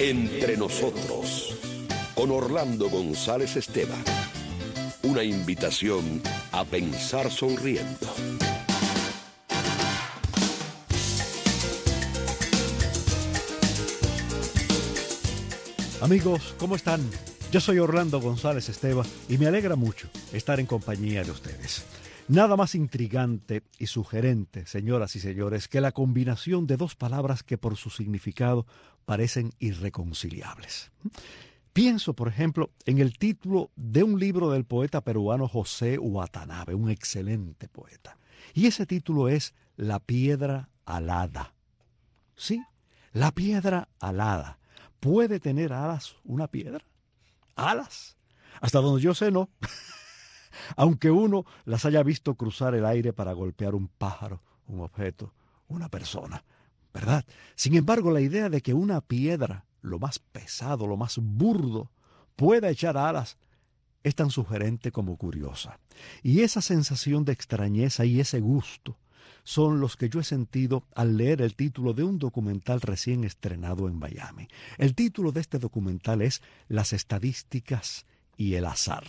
Entre nosotros, con Orlando González Esteban. Una invitación a pensar sonriendo. Amigos, ¿cómo están? Yo soy Orlando González Esteban y me alegra mucho estar en compañía de ustedes. Nada más intrigante y sugerente, señoras y señores, que la combinación de dos palabras que por su significado parecen irreconciliables. Pienso, por ejemplo, en el título de un libro del poeta peruano José Watanabe, un excelente poeta. Y ese título es La piedra alada. Sí, la piedra alada. ¿Puede tener alas una piedra? ¿Alas? Hasta donde yo sé, no. Aunque uno las haya visto cruzar el aire para golpear un pájaro, un objeto, una persona, ¿verdad? Sin embargo, la idea de que una piedra, lo más pesado, lo más burdo, pueda echar alas es tan sugerente como curiosa. Y esa sensación de extrañeza y ese gusto son los que yo he sentido al leer el título de un documental recién estrenado en Miami. El título de este documental es Las estadísticas y el azar.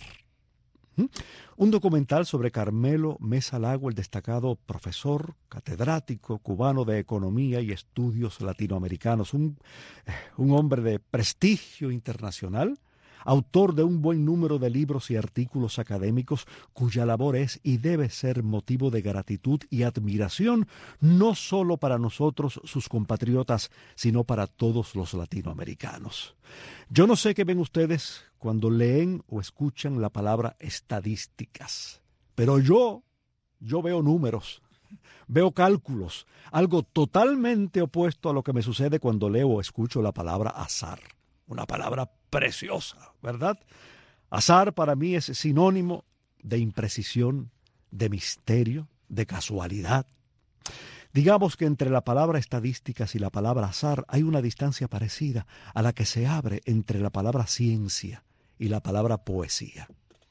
Un documental sobre Carmelo Mesa Lago, el destacado profesor, catedrático cubano de Economía y Estudios Latinoamericanos, un hombre de prestigio internacional, autor de un buen número de libros y artículos académicos cuya labor es y debe ser motivo de gratitud y admiración, no solo para nosotros, sus compatriotas, sino para todos los latinoamericanos. Yo no sé qué ven ustedes cuando leen o escuchan la palabra estadísticas, pero yo veo números, veo cálculos, algo totalmente opuesto a lo que me sucede cuando leo o escucho la palabra azar. Una palabra preciosa, ¿verdad? Azar para mí es sinónimo de imprecisión, de misterio, de casualidad. Digamos que entre la palabra estadísticas y la palabra azar hay una distancia parecida a la que se abre entre la palabra ciencia y la palabra poesía.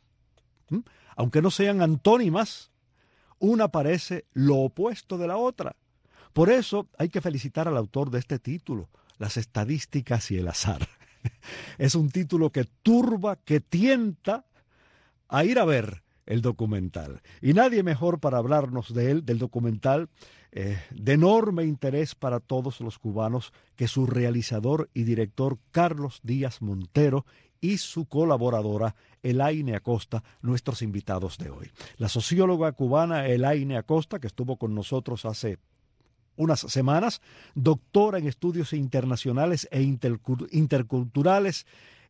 Aunque no sean antónimas, una parece lo opuesto de la otra. Por eso hay que felicitar al autor de este título, Las estadísticas y el azar. Es un título que turba, que tienta a ir a ver el documental. Y nadie mejor para hablarnos de él, del documental, de enorme interés para todos los cubanos, que su realizador y director Carlos Díaz Montero y su colaboradora Elaine Acosta, nuestros invitados de hoy. La socióloga cubana Elaine Acosta, que estuvo con nosotros hace unas semanas, doctora en estudios internacionales e interculturales,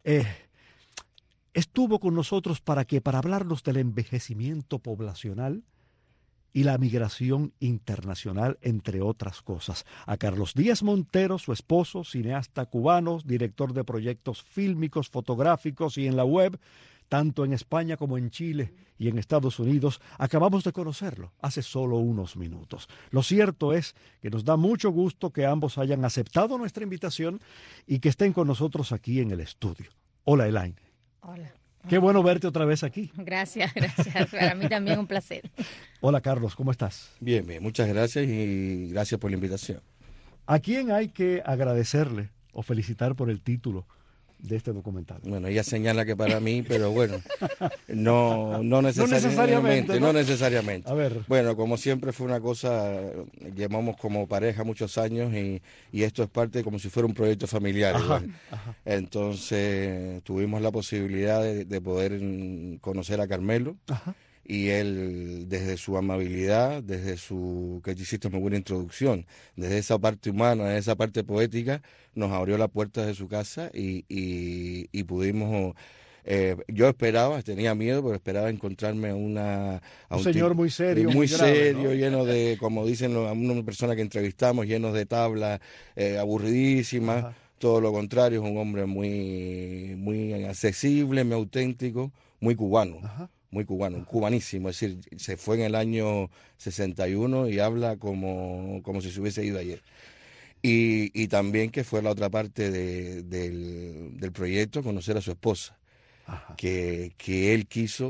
estuvo con nosotros para hablarnos del envejecimiento poblacional y la migración internacional, entre otras cosas. A Carlos Díaz Montero, su esposo, cineasta cubano, director de proyectos fílmicos, fotográficos y en la web, tanto en España como en Chile y en Estados Unidos, acabamos de conocerlo hace solo unos minutos. Lo cierto es que nos da mucho gusto que ambos hayan aceptado nuestra invitación y que estén con nosotros aquí en el estudio. Hola, Elaine. Hola. Qué bueno verte otra vez aquí. Gracias. Para mí también un placer. Hola, Carlos, ¿cómo estás? Bien, muchas gracias y gracias por la invitación. ¿A quién hay que agradecerle o felicitar por el título de este documental? Bueno, ella señala que para mí, pero bueno, no necesariamente. ¿no? necesariamente. A ver. Bueno, como siempre fue una cosa, llevamos como pareja muchos años y esto es parte como si fuera un proyecto familiar. Ajá. Entonces tuvimos la posibilidad de poder conocer a Carmelo. Ajá. Y él, desde su amabilidad, desde que hiciste muy buena introducción, desde esa parte humana, desde esa parte poética, nos abrió la puerta de su casa y pudimos... yo tenía miedo, pero esperaba encontrarme a un señor muy serio, muy grave, serio, ¿no? lleno de, como dicen a una persona que entrevistamos, llenos de tablas, aburridísimas. Ajá. Todo lo contrario, es un hombre muy accesible, muy auténtico, muy cubano. Ajá. Muy cubano, cubanísimo, es decir, se fue en el año 61 y habla como si se hubiese ido ayer. Y también que fue la otra parte del proyecto, conocer a su esposa, Ajá. que él quiso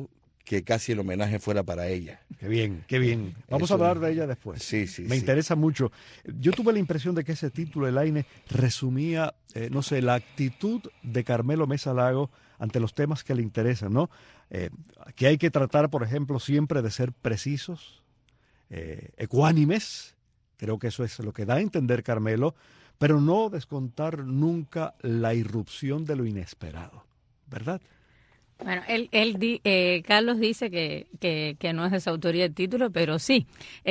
que casi el homenaje fuera para ella. Qué bien, qué bien. Vamos a hablar de ella después. Sí, sí. Me interesa mucho. Yo tuve la impresión de que ese título, Elaine, resumía, no sé, la actitud de Carmelo Mesa Lago ante los temas que le interesan, ¿no? Que hay que tratar, por ejemplo, siempre de ser precisos, ecuánimes. Creo que eso es lo que da a entender Carmelo, pero no descontar nunca la irrupción de lo inesperado, ¿verdad? Bueno, Carlos dice que no es de su autoría el título, pero sí.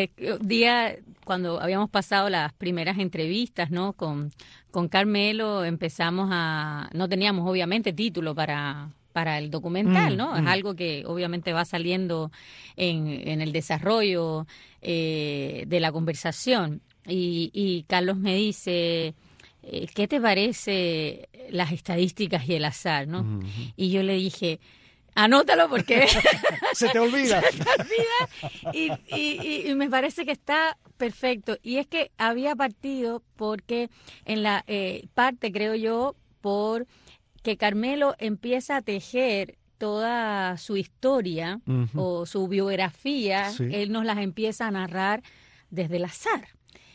Cuando habíamos pasado las primeras entrevistas, ¿no? Con Carmelo no teníamos obviamente título para el documental, ¿no? Es algo que obviamente va saliendo en el desarrollo de la conversación. Y Carlos me dice, ¿qué te parece las estadísticas y el azar, no? Uh-huh. Y yo le dije, anótalo porque se te olvida. Se te olvida. Y me parece que está perfecto. Y es que había partido porque en la parte, creo yo, por que Carmelo empieza a tejer toda su historia uh-huh. o su biografía, sí. Él nos las empieza a narrar desde el azar.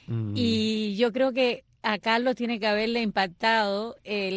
Y yo creo que a Carlos tiene que haberle impactado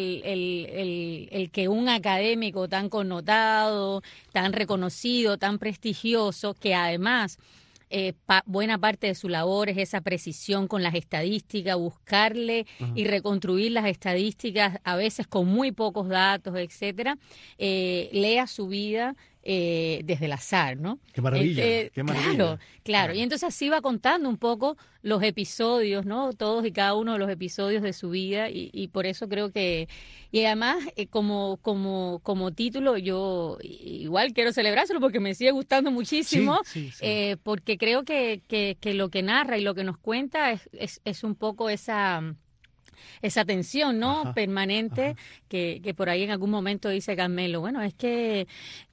el que un académico tan connotado, tan reconocido, tan prestigioso, que además buena parte de su labor es esa precisión con las estadísticas, buscarle uh-huh. y reconstruir las estadísticas, a veces con muy pocos datos, etcétera, lea su vida desde el azar, ¿no? Qué maravilla, qué maravilla. Claro. Y entonces así va contando un poco los episodios, ¿no? Todos y cada uno de los episodios de su vida y por eso creo que... Y además, como título, yo igual quiero celebrárselo porque me sigue gustando muchísimo, sí. Porque creo que lo que narra y lo que nos cuenta es un poco esa tensión, ¿no? Ajá, permanente, ajá. Que por ahí en algún momento dice Carmelo, bueno, es que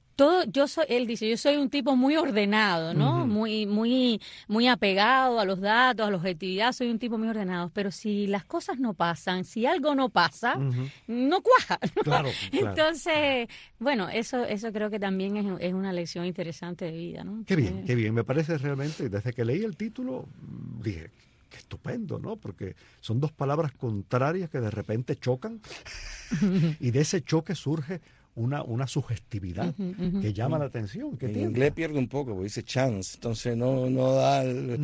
él dice, yo soy un tipo muy ordenado, ¿no? Uh-huh. Muy apegado a los datos, a la objetividad, soy un tipo muy ordenado, pero si las cosas no pasan, si algo no pasa, uh-huh. no cuaja, ¿no? Claro. Entonces, bueno, eso creo que también es una lección interesante de vida, ¿no? Qué bien, me parece realmente, desde que leí el título, dije, qué estupendo, ¿no? Porque son dos palabras contrarias que de repente chocan y de ese choque surge una sugestividad uh-huh. que llama la atención. En inglés pierde un poco, porque dice chance, entonces no da...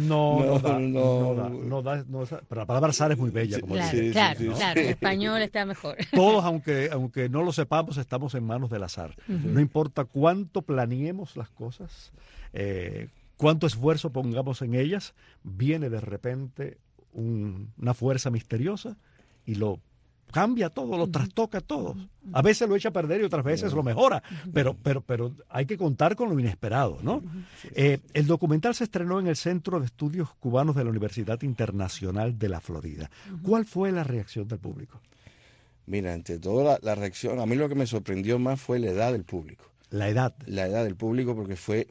Pero la palabra azar es muy bella, como dice. Claro, en español está mejor. Todos, aunque no lo sepamos, estamos en manos del azar. Uh-huh. No importa cuánto planeemos las cosas, cuánto esfuerzo pongamos en ellas, viene de repente una fuerza misteriosa y lo cambia todo, lo trastoca todo. A veces lo echa a perder y otras veces lo mejora, pero hay que contar con lo inesperado, ¿no? El documental se estrenó en el Centro de Estudios Cubanos de la Universidad Internacional de la Florida. ¿Cuál fue la reacción del público? Mira, ante todo la reacción, a mí lo que me sorprendió más fue la edad del público. La edad del público, porque fue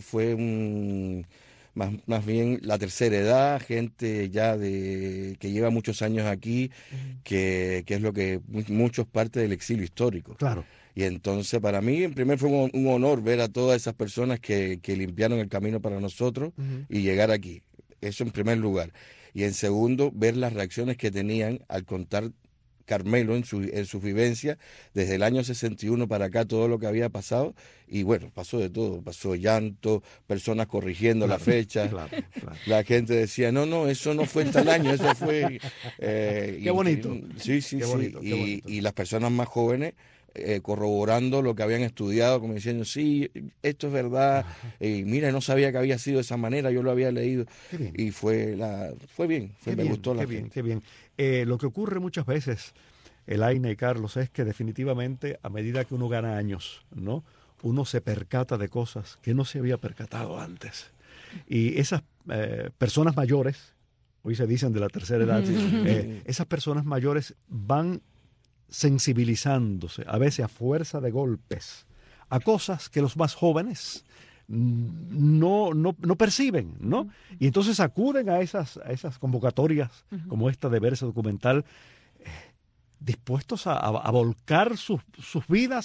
más bien la tercera edad, gente ya que lleva muchos años aquí, que es lo que muchos parte del exilio histórico. Claro. Y entonces para mí, en primer fue un honor ver a todas esas personas que limpiaron el camino para nosotros y llegar aquí. Eso en primer lugar. Y en segundo, ver las reacciones que tenían al contar Carmelo en su vivencia desde el año 61 para acá, todo lo que había pasado, y bueno, pasó de todo, pasó llanto, personas corrigiendo la fecha, claro. La gente decía, no, eso no fue en tal año, eso fue... Qué bonito. Sí, qué bonito. Y las personas más jóvenes corroborando lo que habían estudiado, como diciendo, sí, esto es verdad, y mira, no sabía que había sido de esa manera, yo lo había leído, y fue bien, me gustó la gente. Qué bien. Lo que ocurre muchas veces, Elaine y Carlos, es que definitivamente a medida que uno gana años, ¿no? Uno se percata de cosas que no se había percatado antes. Y esas personas mayores, hoy se dicen de la tercera edad, esas personas mayores van sensibilizándose, a veces a fuerza de golpes, a cosas que los más jóvenes no perciben, ¿no? Y entonces acuden a esas convocatorias como esta de ver ese documental, dispuestos a volcar sus vidas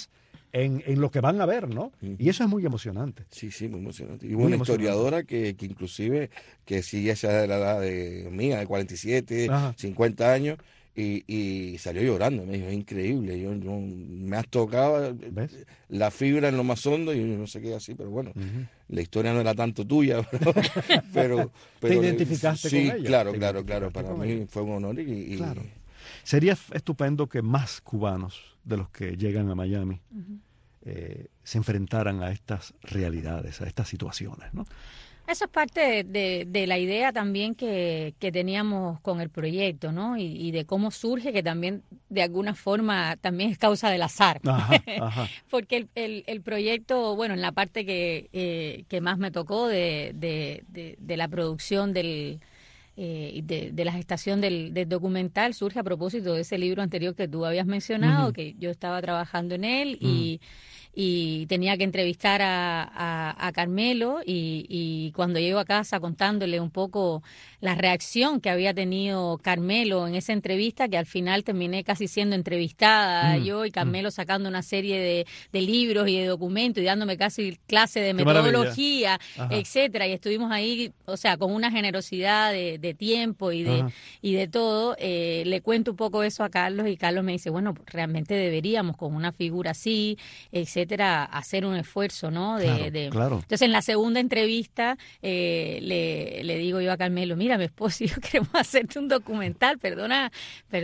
en lo que van a ver, ¿no? Y eso es muy emocionante. Sí, sí, muy emocionante. Y Muy una emocionante. historiadora que inclusive, que sí, esa es de la edad mía, de 47, Ajá. 50 años, y salió llorando. Me dijo, es increíble, me has tocado ¿Ves? la fibra en lo más hondo y no sé qué así, pero bueno, Ujú. la historia no era tanto tuya, pero ¿Te identificaste sí, con ella? claro, ¿Te claro, identificaste para con mí ella? fue un honor Claro. Sería estupendo que más cubanos de los que llegan a Miami se enfrentaran a estas realidades, a estas situaciones, ¿no? Eso es parte de la idea también que teníamos con el proyecto, ¿no? Y de cómo surge, que también de alguna forma también es causa del azar. Ajá, ajá. Porque el proyecto, bueno, en la parte que más me tocó de la producción de la gestación del documental, surge a propósito de ese libro anterior que tú habías mencionado, Ujú. que yo estaba trabajando en él y tenía que entrevistar a Carmelo y cuando llego a casa contándole un poco la reacción que había tenido Carmelo en esa entrevista, que al final terminé casi siendo entrevistada yo y Carmelo sacando una serie de libros y de documentos y dándome casi clase de Qué maravilla. metodología, Ajá. etcétera, y estuvimos ahí, o sea, con una generosidad de tiempo y Ajá. de todo. Le cuento un poco eso a Carlos y Carlos me dice, bueno, realmente deberíamos con una figura así, etcétera, hacer un esfuerzo, ¿no? Claro. Entonces, en la segunda entrevista le digo yo a Carmelo, mira, mi esposo y yo queremos hacerte un documental, perdona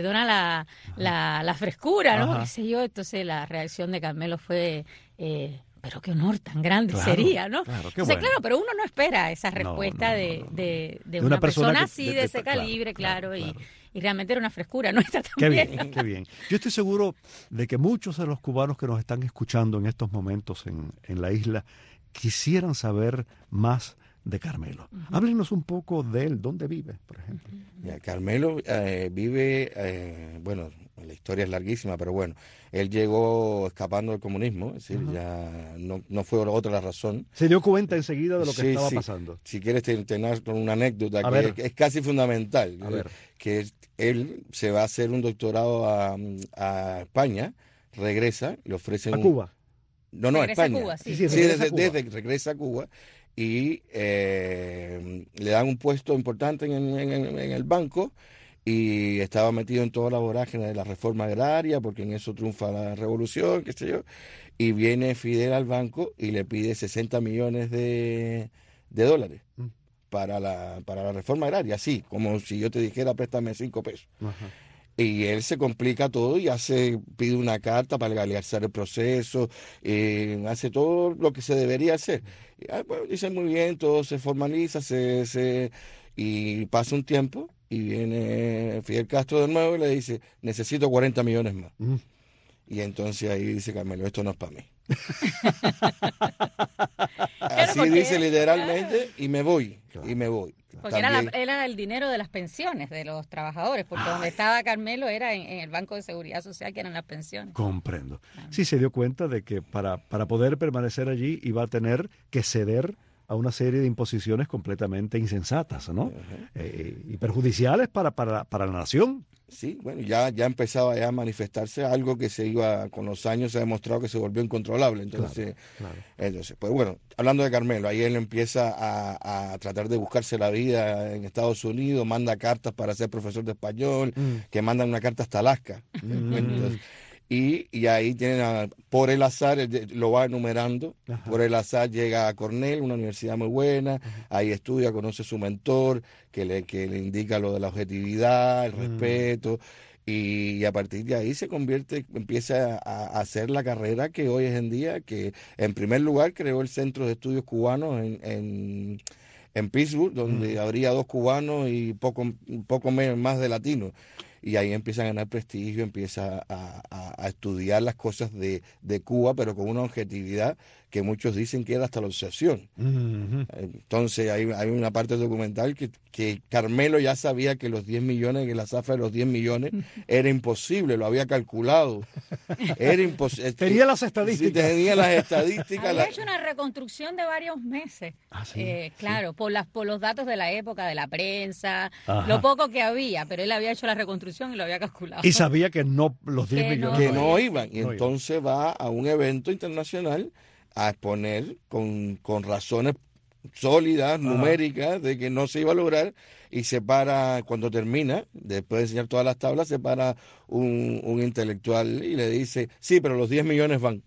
la frescura, ¿no? Ajá. Qué sé yo. Entonces, la reacción de Carmelo fue... pero qué honor tan grande Claro, sería, ¿no? claro, qué Entonces, bueno. claro, pero uno no espera esa No, respuesta no, de De una persona que- así, de ese claro, calibre, claro, claro. y realmente era una frescura nuestra Qué también. bien, qué bien. Yo estoy seguro de que muchos de los cubanos que nos están escuchando en estos momentos en la isla quisieran saber más de Carmelo. Háblenos un poco de él, dónde vive, por ejemplo. Ya, Carmelo vive, bueno, la historia es larguísima, pero bueno, él llegó escapando del comunismo, es decir, ya no fue otra la razón. Se dio cuenta enseguida de lo que Sí, estaba sí. pasando. Si quieres tener una anécdota A que ver. es casi fundamental, A ver. que él se va a hacer un doctorado a España, regresa, le ofrecen A Cuba. No, a Regresa a España. Cuba, sí. Sí, Sí, regresa a Cuba. desde que regresa a Cuba y le dan un puesto importante en el banco y estaba metido en toda la vorágine de la reforma agraria porque en eso triunfa la revolución, qué sé yo, y viene Fidel al banco y le pide 60 millones de dólares para la reforma agraria, así, como si yo te dijera préstame 5 pesos. Ajá. Y él se complica todo y pide una carta para legalizar el proceso, hace todo lo que se debería hacer. Y, bueno, dice muy bien, todo se formaliza, y pasa un tiempo y viene Fidel Castro de nuevo y le dice, necesito 40 millones más. Y entonces ahí dice Carmelo, esto no es para mí. Así porque dice él, literalmente y me voy, Claro. y me voy. Porque También- era el dinero de las pensiones de los trabajadores, porque donde estaba Carmelo era en el Banco de Seguridad Social, que eran las pensiones. Comprendo. Sí, se dio cuenta de que para poder permanecer allí iba a tener que ceder a una serie de imposiciones completamente insensatas, ¿no? Y perjudiciales para la nación. Sí, bueno, ya empezaba ya a manifestarse algo que se iba, con los años se ha demostrado que se volvió incontrolable. Entonces, pues bueno, hablando de Carmelo, ahí él empieza a tratar de buscarse la vida en Estados Unidos, manda cartas para ser profesor de español, que mandan una carta hasta Alaska. Entonces, y ahí tienen, por el azar, lo va enumerando, por el azar llega a Cornell, una universidad muy buena, ahí estudia, conoce a su mentor, que le indica lo de la objetividad, el respeto, y a partir de ahí empieza a hacer la carrera que hoy es en día, que en primer lugar creó el Centro de Estudios Cubanos en Pittsburgh, donde habría 2 cubanos y poco más de latinos. Y ahí empieza a ganar prestigio, empieza a estudiar las cosas de Cuba, pero con una objetividad que muchos dicen que era hasta la obsesión. Entonces hay una parte documental que Carmelo ya sabía que los 10 millones, que la zafra de los 10 millones era imposible, lo había calculado. Era imposible. Tenía las estadísticas. Sí, tenía las estadísticas. Había hecho una reconstrucción de varios meses. Ah, sí, claro, por los datos de la época, de la prensa, Ajá. lo poco que había, pero él había hecho la reconstrucción proporción y lo había calculado. Y sabía que no los 10 Que millones que no, no iban. Y no entonces va a un evento internacional a exponer con razones sólidas, numéricas, de que no se iba a lograr, y se para, cuando termina, después de enseñar todas las tablas, se para un intelectual y le dice, sí, pero los 10 millones van.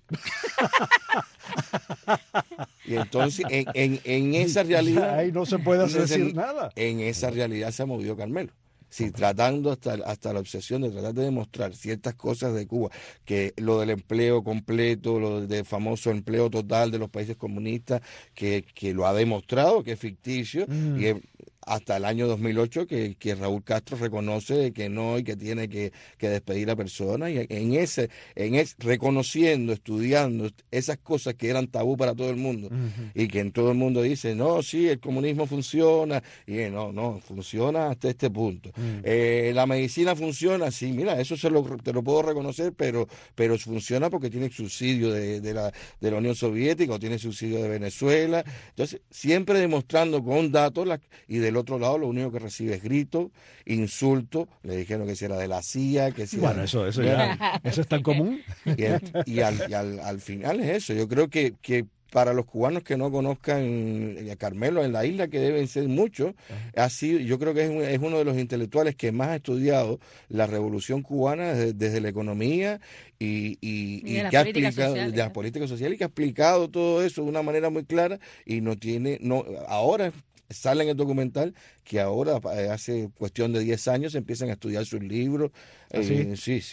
Y entonces, en esa realidad... Ahí no se puede entonces, decir nada. En esa realidad se ha movido Carmelo. Sí, tratando hasta la obsesión de tratar de demostrar ciertas cosas de Cuba, que lo del empleo completo, lo del famoso empleo total de los países comunistas, que lo ha demostrado, que es ficticio, y hasta el año 2008 que Raúl Castro reconoce que no y que tiene que despedir a personas, y reconociendo, estudiando esas cosas que eran tabú para todo el mundo, y que en todo el mundo dice, no, sí, el comunismo funciona, y no, funciona hasta este punto. La medicina funciona, sí, mira, eso te lo puedo reconocer, pero funciona porque tiene subsidio de la Unión Soviética o tiene subsidio de Venezuela. Entonces, siempre demostrando con datos, y del otro lado lo único que recibe es gritos, insultos, le dijeron que si era de la CIA, que si Bueno, eso es tan común. y al final es eso. Yo creo que para los cubanos que no conozcan a Carmelo en la isla, que deben ser muchos, yo creo que es uno de los intelectuales que más ha estudiado la revolución cubana desde la economía y que ha explicado de las políticas sociales, y que ha explicado todo eso de una manera muy clara, y ahora sale en el documental que ahora, hace cuestión de 10 años, empiezan a estudiar sus libros. Sí.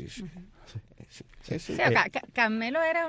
Carmelo era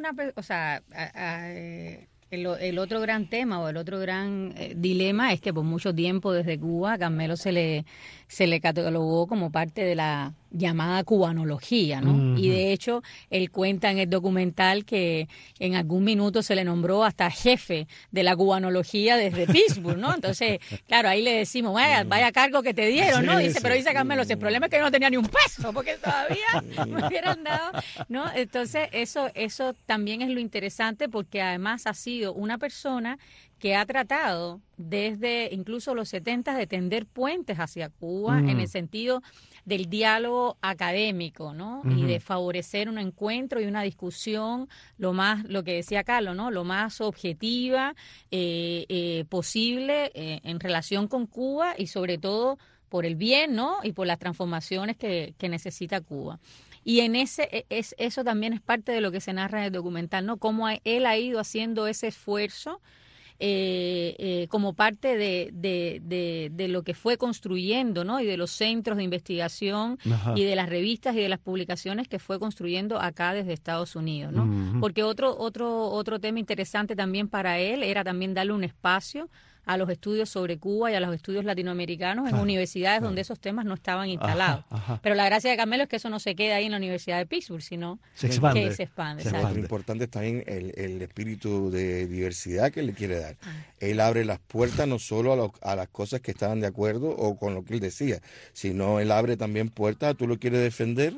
el otro gran tema o el otro gran dilema es que por mucho tiempo desde Cuba a Carmelo se le catalogó como parte de la llamada cubanología, ¿no? Y de hecho, él cuenta en el documental que en algún minuto se le nombró hasta jefe de la cubanología desde Pittsburgh, ¿no? Entonces, claro, ahí le decimos, vaya cargo que te dieron, ¿no? Pero dice Carmelo, el problema es que yo no tenía ni un peso, porque todavía me hubieran dado, ¿no? Entonces, eso también es lo interesante, porque además ha sido una persona que ha tratado desde incluso los 70 de tender puentes hacia Cuba en el sentido del diálogo académico, ¿no? Y de favorecer un encuentro y una discusión lo que decía Carlos, ¿no? Lo más objetiva posible en relación con Cuba, y sobre todo por el bien, ¿no? Y por las transformaciones que necesita Cuba. Y eso también es parte de lo que se narra en el documental, ¿no? Cómo él ha ido haciendo ese esfuerzo como parte de lo que fue construyendo, ¿no? Y de los centros de investigación y de las revistas y de las publicaciones que fue construyendo acá desde Estados Unidos, ¿no? Porque otro tema interesante también para él era también darle un espacio a los estudios sobre Cuba y a los estudios latinoamericanos en universidades donde esos temas no estaban instalados. Pero la gracia de Carmelo es que eso no se queda ahí en la Universidad de Pittsburgh, sino que se expande. Lo importante es también el espíritu de diversidad que le quiere dar. Él abre las puertas no solo a las cosas que estaban de acuerdo o con lo que él decía, sino él abre también puertas a tú lo quieres defender,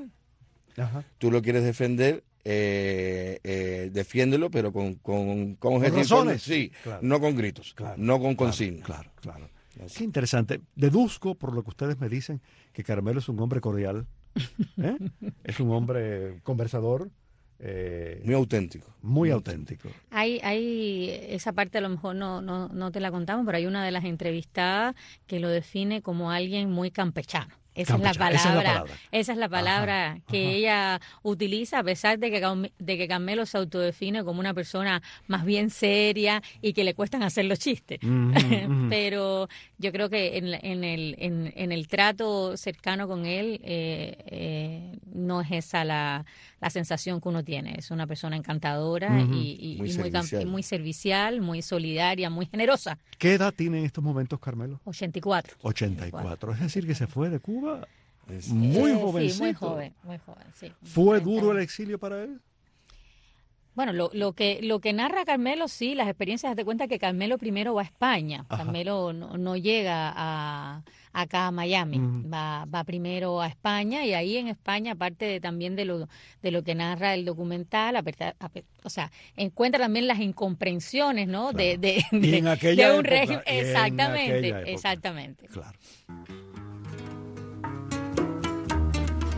defiéndelo, pero con razones, sí, claro. No con gritos, no con consignas. Claro. Qué interesante. Deduzco, por lo que ustedes me dicen, que Carmelo es un hombre cordial, es un hombre conversador, muy auténtico. Muy auténtico. Hay esa parte, a lo mejor no te la contamos, pero hay una de las entrevistadas que lo define como alguien muy campechano. Esa es la palabra que ella utiliza, a pesar de que Carmelo se autodefine como una persona más bien seria y que le cuestan hacer los chistes. Pero yo creo que en el trato cercano con él no es esa la sensación que uno tiene. Es una persona encantadora y muy servicial, muy solidaria, muy generosa. ¿Qué edad tiene en estos momentos Carmelo? 84. Es decir, que se fue de Cuba muy jovencito. Sí, muy joven, sí. ¿Fue duro el exilio para él? Bueno, lo que narra Carmelo, sí, las experiencias, te cuenta que Carmelo primero va a España. Carmelo no llega acá a Miami, va primero a España, y ahí en España, aparte también de lo que narra el documental, o sea, encuentra también las incomprensiones, ¿no? Claro. de un régimen. Exactamente. Claro.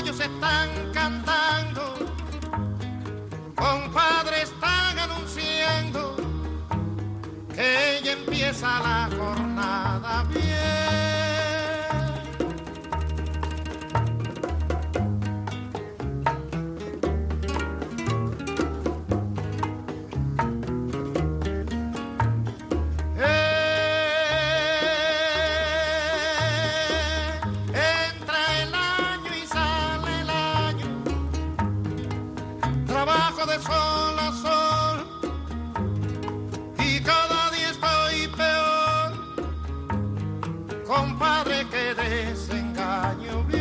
gallos están cantando, compadre, están anunciando que ya empieza la jornada bien. Entra el año y sale el año, trabajo de sol a sol, y cada día estoy peor, compadre, que desengaño bien.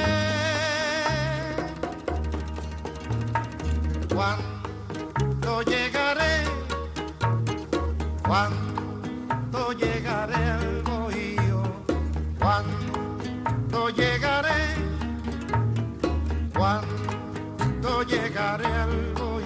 ¿Cuándo llegaré? ¿Cuándo llegaré al bohío? ¿Cuándo llegaré? ¿Cuándo llegaré al bohío?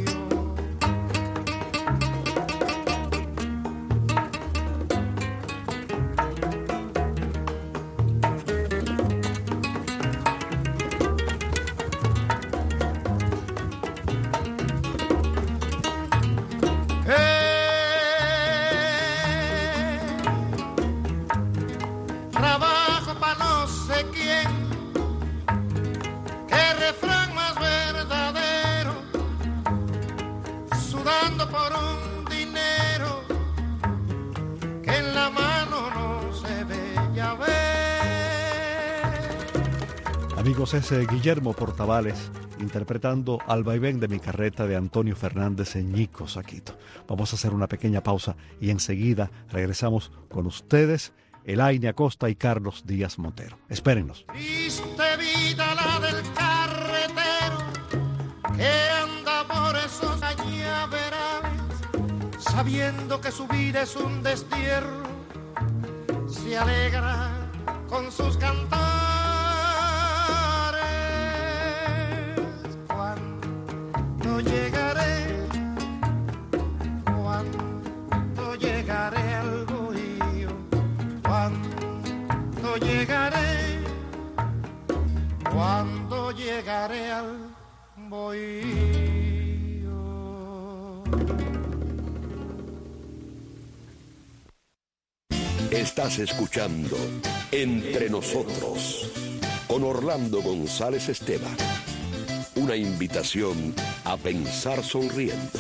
Trabajo pa' no sé quién, qué refrán más verdadero, sudando por un dinero que en la mano no se ve, ya ve. Amigos, es Guillermo Portavales interpretando Al vaivén de mi carreta de Antonio Fernández en Ñico Saquito. Vamos a hacer una pequeña pausa y enseguida regresamos con ustedes, Elaine Acosta y Carlos Díaz Montero. Espérennos. Triste vida la del carretero que anda por esos cañaverales, sabiendo que su vida es un destierro, se alegra con sus cantares. ¿Cuándo llegaré? ¿Cuándo llegaré al bohío? ¿Cuándo llegaré? ¿Cuándo llegaré al bohío? Estás escuchando Entre Nosotros con Orlando González Esteban. Una invitación a pensar sonriendo.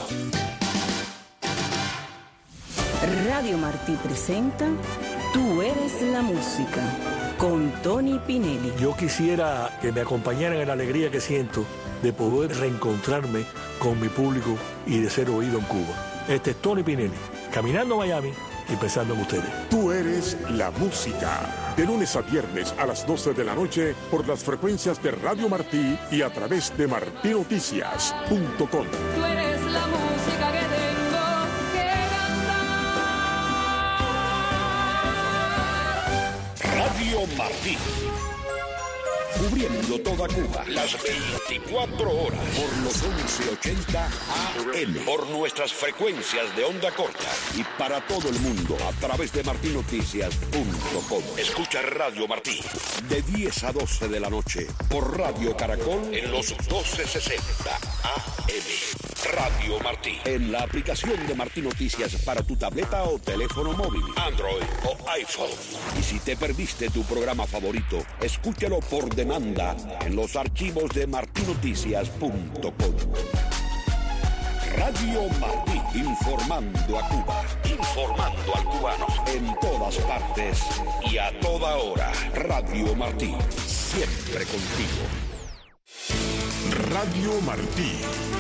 Radio Martí presenta Tú eres la música, con Tony Pinelli. Yo quisiera que me acompañaran en la alegría que siento de poder reencontrarme con mi público y de ser oído en Cuba. Este es Tony Pinelli, caminando a Miami y pensando en ustedes. Tú eres la música. De lunes a viernes a las 12 de la noche por las frecuencias de Radio Martí y a través de martinoticias.com. Tú eres la música que tengo que cantar. Radio Martí. Cubriendo toda Cuba, las 24 horas, por los 1180 AM, por nuestras frecuencias de onda corta y para todo el mundo a través de martinoticias.com. Escucha Radio Martí de 10 a 12 de la noche por Radio Caracol en los 1260 AM. Radio Martí, en la aplicación de Martí Noticias para tu tableta o teléfono móvil, Android o iPhone. Y si te perdiste tu programa favorito, escúchalo por demanda en los archivos de martinoticias.com. Radio Martí, informando a Cuba, informando al cubano, en todas partes y a toda hora. Radio Martí, siempre contigo. Radio Martí.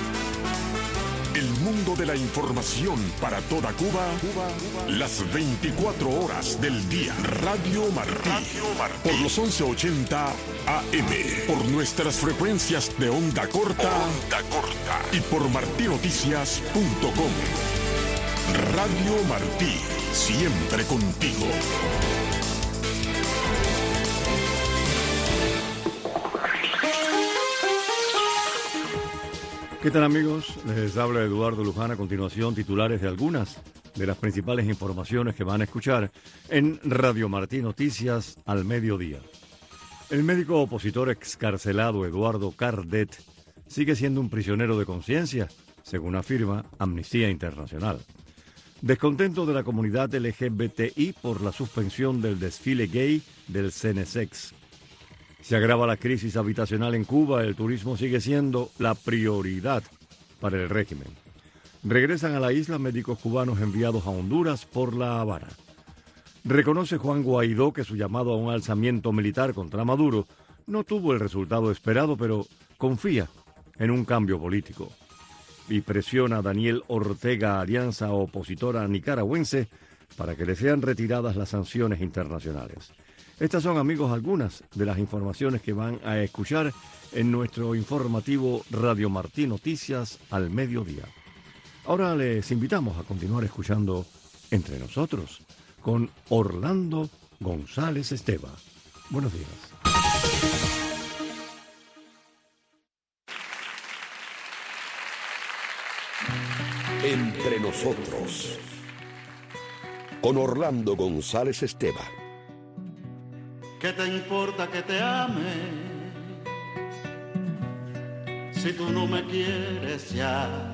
El mundo de la información para toda Cuba, las 24 horas del día. Radio Martí. Por los 1180 AM. Por nuestras frecuencias de onda corta. Y por martinoticias.com. Radio Martí. Siempre contigo. ¿Qué tal, amigos? Les habla Eduardo Luján. A continuación, titulares de algunas de las principales informaciones que van a escuchar en Radio Martí Noticias al mediodía. El médico opositor excarcelado Eduardo Cardet sigue siendo un prisionero de conciencia, según afirma Amnistía Internacional. Descontento de la comunidad LGBTI por la suspensión del desfile gay del CENESEX. Se agrava la crisis habitacional en Cuba, el turismo sigue siendo la prioridad para el régimen. Regresan a la isla médicos cubanos enviados a Honduras por La Habana. Reconoce Juan Guaidó que su llamado a un alzamiento militar contra Maduro no tuvo el resultado esperado, pero confía en un cambio político. Y presiona a Daniel Ortega, alianza opositora nicaragüense, para que le sean retiradas las sanciones internacionales. Estas son, amigos, algunas de las informaciones que van a escuchar en nuestro informativo Radio Martí Noticias al mediodía. Ahora les invitamos a continuar escuchando Entre Nosotros con Orlando González Esteva. Buenos días. Entre Nosotros, con Orlando González Esteva. ¿Qué te importa que te ame si tú no me quieres ya?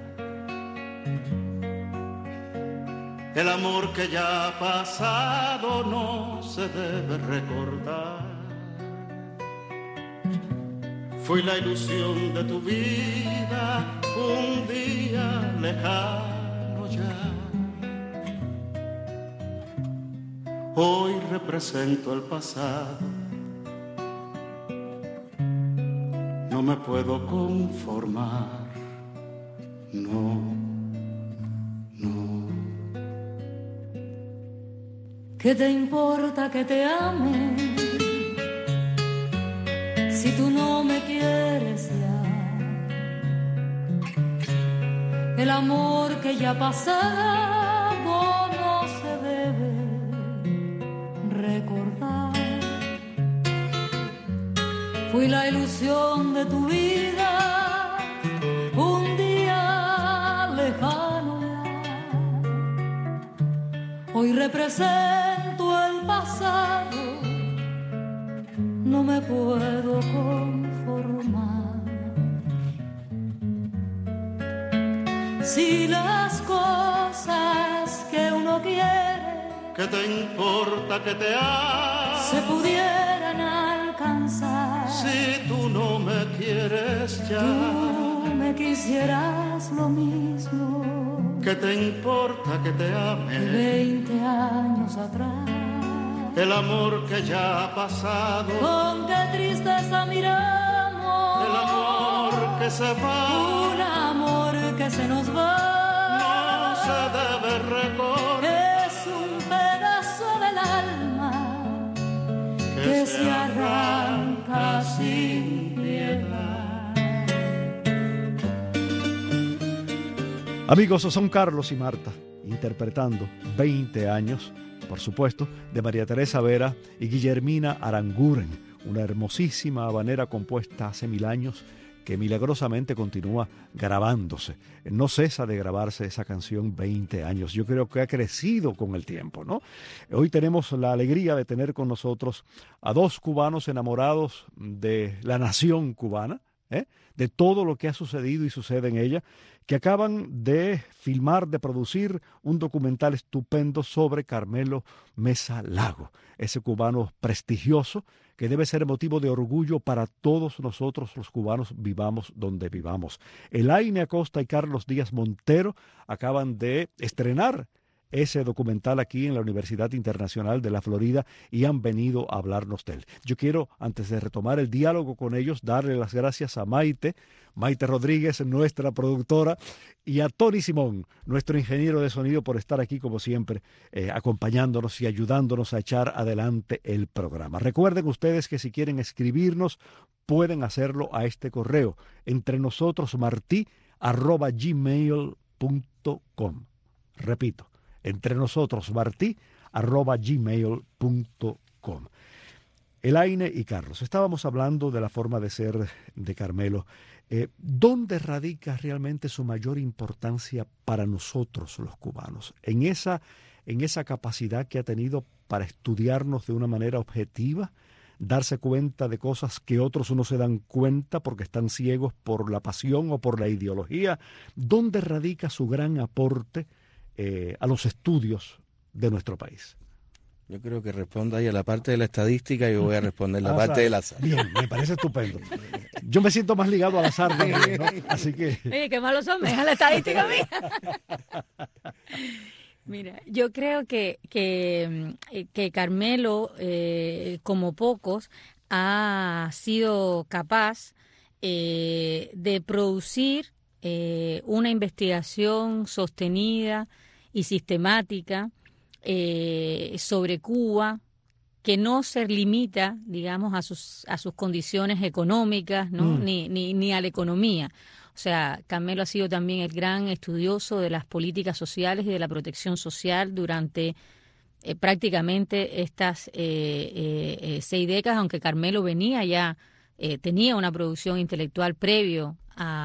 El amor que ya ha pasado no se debe recordar. Fui la ilusión de tu vida un día lejano ya. Hoy represento el pasado. No me puedo conformar. No. ¿Qué te importa que te ame si tú no me quieres ya? El amor que ya ha pasado no se debe recordar. Fui la ilusión de tu vida un día lejano ya. Hoy represento el pasado, no me puedo conformar. Si las cosas que uno quiere, ¿qué te importa que te ame? Se pudieran alcanzar. Si tú no me quieres ya, tú me quisieras lo mismo. ¿Qué te importa que te ame? 20 años atrás. El amor que ya ha pasado, con qué tristeza miramos. El amor que se va, un amor que se nos va. No se debe recordar. Es un pedazo del alma que se arranca sin piedad. Amigos, son Carlos y Marta interpretando 20 años, por supuesto, de María Teresa Vera y Guillermina Aranguren, una hermosísima habanera compuesta hace 1000 años que milagrosamente continúa grabándose. No cesa de grabarse esa canción 20 años. Yo creo que ha crecido con el tiempo, ¿no? Hoy tenemos la alegría de tener con nosotros a dos cubanos enamorados de la nación cubana, de todo lo que ha sucedido y sucede en ella, que acaban de filmar, de producir un documental estupendo sobre Carmelo Mesa Lago, ese cubano prestigioso que debe ser motivo de orgullo para todos nosotros los cubanos, vivamos donde vivamos. Elaine Acosta y Carlos Díaz Montero acaban de estrenar ese documental aquí en la Universidad Internacional de la Florida y han venido a hablarnos de él. Yo quiero, antes de retomar el diálogo con ellos, darle las gracias a Maite Rodríguez, nuestra productora, y a Tony Simón, nuestro ingeniero de sonido, por estar aquí como siempre, acompañándonos y ayudándonos a echar adelante el programa. Recuerden ustedes que si quieren escribirnos, pueden hacerlo a este correo, entrenosotros@gmail.com. Repito, entrenosotros@gmail.com. Elaine y Carlos, estábamos hablando de la forma de ser de Carmelo. ¿Dónde radica realmente su mayor importancia para nosotros los cubanos? ¿En esa capacidad que ha tenido para estudiarnos de una manera objetiva, darse cuenta de cosas que otros no se dan cuenta porque están ciegos por la pasión o por la ideología. ¿Dónde radica su gran aporte a los estudios de nuestro país? Yo creo que responda ahí a la parte de la estadística y yo voy a responder la parte del azar. Bien, me parece estupendo. Yo me siento más ligado al azar también, ¿no? Así que... Oye, qué malos son, me dejan la estadística mía. Mira, yo creo que Carmelo, como pocos, ha sido capaz de producir una investigación sostenida y sistemática sobre Cuba, que no se limita, digamos, a sus condiciones económicas, ¿no? Ni a la economía. O sea, Carmelo ha sido también el gran estudioso de las políticas sociales y de la protección social durante prácticamente estas 6 décadas, aunque Carmelo venía ya, tenía una producción intelectual previo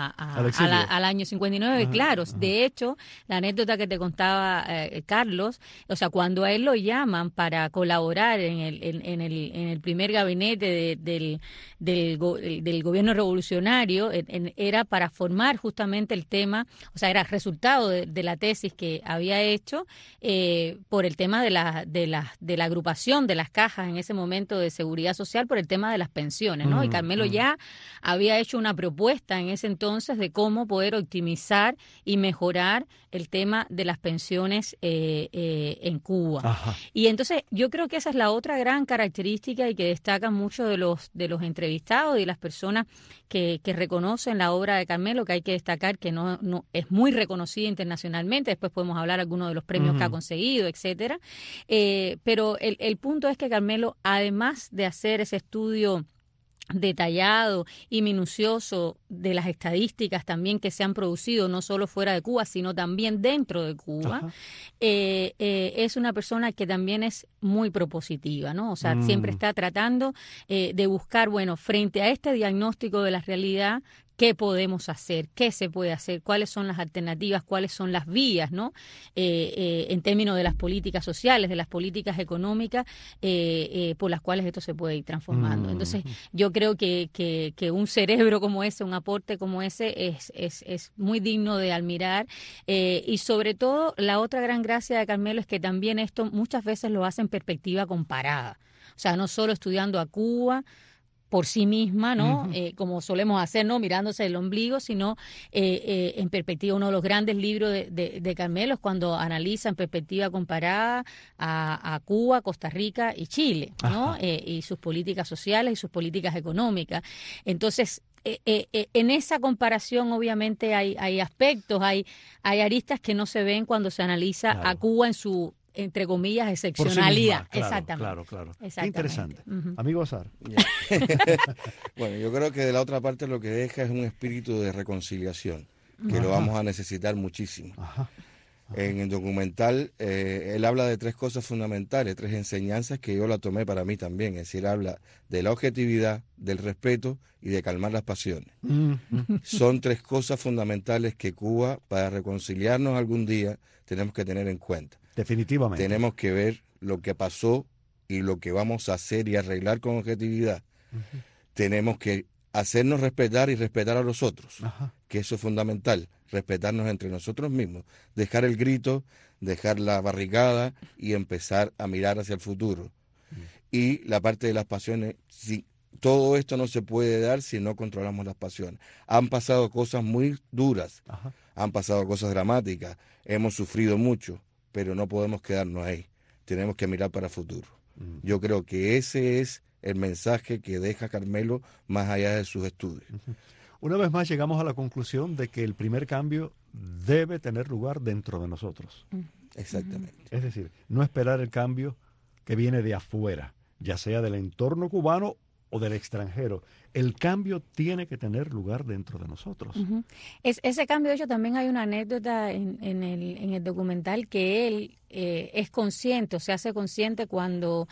al año 59, Ajá, claro. ajá. De hecho, la anécdota que te contaba Carlos, o sea, cuando a él lo llaman para colaborar en el primer gabinete del gobierno revolucionario, era para formar justamente el tema, o sea, era resultado de la tesis que había hecho por el tema de la agrupación de las cajas en ese momento de seguridad social, por el tema de las pensiones, ¿no? Y Carmelo ya había hecho una propuesta en ese entonces de cómo poder optimizar y mejorar el tema de las pensiones en Cuba. Ajá. Y entonces yo creo que esa es la otra gran característica y que destacan muchos de los entrevistados y las personas que reconocen la obra de Carmelo, que hay que destacar que no es muy reconocida internacionalmente. Después podemos hablar algunos de los premios que ha conseguido, etcétera. Pero el punto es que Carmelo, además de hacer ese estudio detallado y minucioso de las estadísticas también que se han producido no solo fuera de Cuba sino también dentro de Cuba, es una persona que también es muy propositiva, ¿no? O sea, siempre está tratando de buscar, bueno, frente a este diagnóstico de la realidad, ¿qué podemos hacer? ¿Qué se puede hacer? ¿Cuáles son las alternativas? ¿Cuáles son las vías, ¿no? En términos de las políticas sociales, de las políticas económicas, por las cuales esto se puede ir transformando. Entonces, yo creo que un cerebro como ese, un aporte como ese, es muy digno de admirar. Y sobre todo, la otra gran gracia de Carmelo es que también esto muchas veces lo hace en perspectiva comparada. O sea, no solo estudiando a Cuba por sí misma, ¿no? Como solemos hacer, ¿no? Mirándose el ombligo, sino en perspectiva. Uno de los grandes libros de Carmelo es cuando analiza en perspectiva comparada a Cuba, Costa Rica y Chile, ¿no? Y sus políticas sociales y sus políticas económicas. Entonces, en esa comparación obviamente hay aspectos, hay aristas que no se ven cuando se analiza a Cuba en su, entre comillas, excepcionalidad. Por sí misma, Exactamente. Claro. Exactamente. Qué interesante. Amigo Azar. Bueno, yo creo que de la otra parte lo que deja es un espíritu de reconciliación, que lo vamos a necesitar muchísimo. En el documental, él habla de 3 cosas fundamentales, 3 enseñanzas que yo la tomé para mí también. Es decir, habla de la objetividad, del respeto y de calmar las pasiones. Son 3 cosas fundamentales que Cuba, para reconciliarnos algún día, tenemos que tener en cuenta. Definitivamente. Tenemos que ver lo que pasó y lo que vamos a hacer y arreglar con objetividad. Tenemos que hacernos respetar y respetar a los otros, que eso es fundamental, respetarnos entre nosotros mismos, dejar el grito, dejar la barricada y empezar a mirar hacia el futuro. Y la parte de las pasiones, sí, todo esto no se puede dar si no controlamos las pasiones. Han pasado cosas muy duras, han pasado cosas dramáticas, hemos sufrido mucho, pero no podemos quedarnos ahí. Tenemos que mirar para el futuro. Yo creo que ese es el mensaje que deja Carmelo más allá de sus estudios. Una vez más llegamos a la conclusión de que el primer cambio debe tener lugar dentro de nosotros. Exactamente. Es decir, no esperar el cambio que viene de afuera, ya sea del entorno cubano o del extranjero. El cambio tiene que tener lugar dentro de nosotros. Ese cambio, de hecho, también hay una anécdota en el documental que él es consciente, o se hace consciente cuando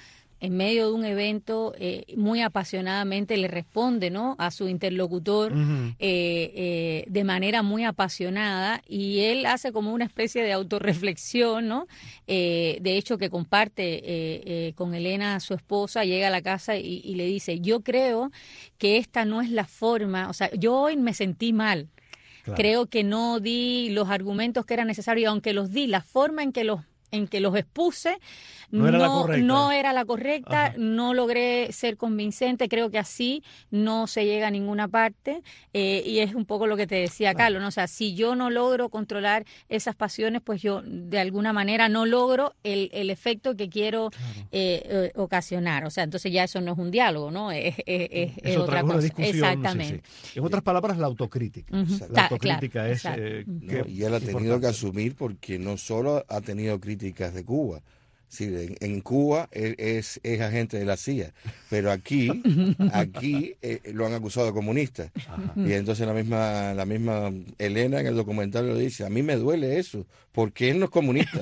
en medio de un evento, muy apasionadamente le responde, ¿no?, a su interlocutor de manera muy apasionada, y él hace como una especie de autorreflexión, ¿no? De hecho, que comparte con Elena, su esposa, llega a la casa y le dice: yo creo que esta no es la forma, o sea, yo hoy me sentí mal. Claro. Creo que no di los argumentos que eran necesarios, y aunque los di, la forma en que los expuse no era la correcta, no logré ser convincente, creo que así no se llega a ninguna parte, y es un poco lo que te decía Carlos, ¿no? O sea, si yo no logro controlar esas pasiones, pues yo de alguna manera no logro el efecto que quiero ocasionar, o sea, entonces ya eso no es un diálogo, ¿no? Es otra cosa. Exactamente. Sí, sí. En otras palabras, la autocrítica. La autocrítica es... y él ha tenido que asumir, porque no solo ha tenido críticas de Cuba. Sí, en Cuba es agente de la CIA, pero aquí lo han acusado de comunista. Y entonces la misma Elena en el documental lo dice: a mí me duele eso, porque él no es comunista.